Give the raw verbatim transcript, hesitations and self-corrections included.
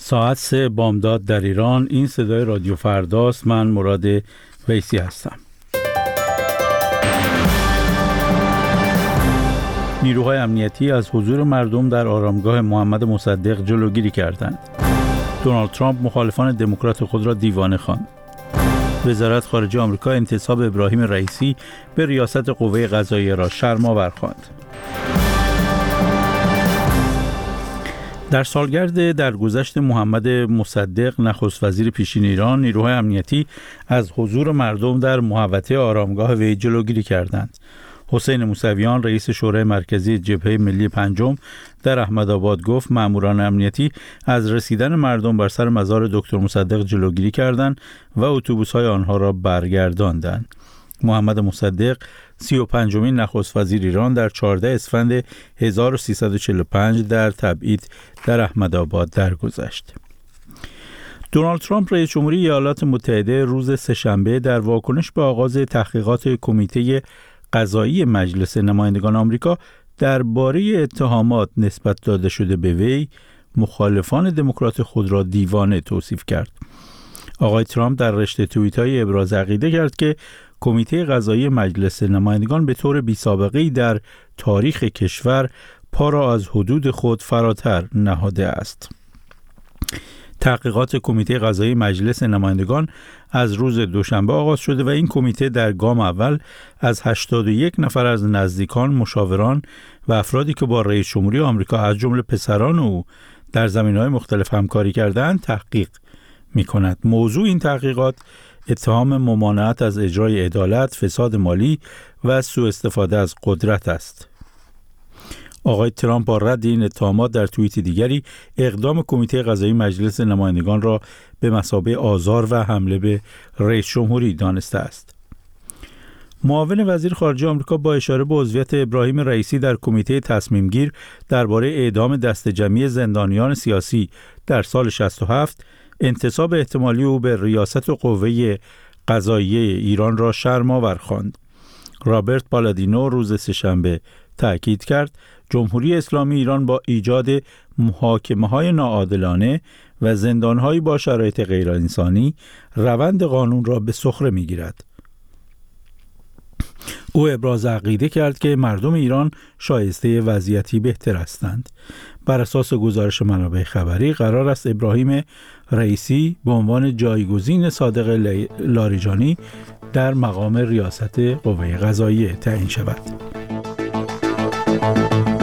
ساعت سه بامداد در ایران. این صدای رادیو فرداست. من مراد ویسی هستم. نیروهای امنیتی از حضور مردم در آرامگاه محمد مصدق جلوگیری کردند. دونالد ترامپ مخالفان دموکرات خود را دیوانه خواند. وزارت خارجه آمریکا انتصاب ابراهیم رئیسی به ریاست قوه قضاییه را شرم‌آور خواند. در سالگرد درگذشت محمد مصدق نخست وزیر پیشین ایران، نیروهای امنیتی از حضور مردم در محوطه آرامگاه وی جلوگیری کردند. حسین موسویان رئیس شورای مرکزی جبهه ملی پنجم در احمدآباد گفت ماموران امنیتی از رسیدن مردم بر سر مزار دکتر مصدق جلوگیری کردند و اتوبوس‌های آنها را برگرداندند. محمد مصدق سی و پنجمین نخست وزیر ایران در چهاردهم اسفند هزار و سیصد و چهل و پنج در تبعید در احمدآباد درگذشت. دونالد ترامپ رئیس جمهوری ایالات متحده روز سه‌شنبه در واکنش به آغاز تحقیقات کمیته قضایی مجلس نمایندگان آمریکا درباره اتهامات نسبت داده شده به وی، مخالفان دموکرات خود را دیوانه توصیف کرد. آقای ترامپ در رشته توییت‌های ابراز عقیده کرد که کمیته قضایی مجلس نمایندگان به طور بی‌سابقه‌ای در تاریخ کشور پا را از حدود خود فراتر نهاده است. تحقیقات کمیته قضایی مجلس نمایندگان از روز دوشنبه آغاز شده و این کمیته در گام اول از هشتاد و یک نفر از نزدیکان، مشاوران و افرادی که با رئیس جمهوری آمریکا از جمله پسران او در زمینه‌های مختلف همکاری کردند تحقیق می‌کند. موضوع این تحقیقات اتهام ممانعت از اجرای عدالت، فساد مالی و سوء استفاده از قدرت است. آقای ترامپ با رد این اتهامات در توییت دیگری اقدام کمیته قضایی مجلس نمایندگان را به مثابه آزار و حمله به رئیس جمهوری دانسته است. معاون وزیر خارجه آمریکا با اشاره به عضویت ابراهیم رئیسی در کمیته تصمیم گیر درباره اعدام دسته جمعی زندانیان سیاسی در سال شصت و هفت، انتصاب احتمالی او به ریاست قوه قضاییه ایران را شرم‌آور خواند. رابرت پالادینو روز سه‌شنبه تأکید کرد جمهوری اسلامی ایران با ایجاد محاکمه‌های ناعادلانه و زندان‌هایی با شرایط غیرانسانی روند قانون را به سخره می‌گیرد. او ابراز عقیده کرد که مردم ایران شایسته وضعیتی بهتر هستند. بر اساس گزارش منابع خبری قرار است ابراهیم رئیسی به عنوان جایگزین صادق لاریجانی در مقام ریاست قوه قضاییه تعیین شود.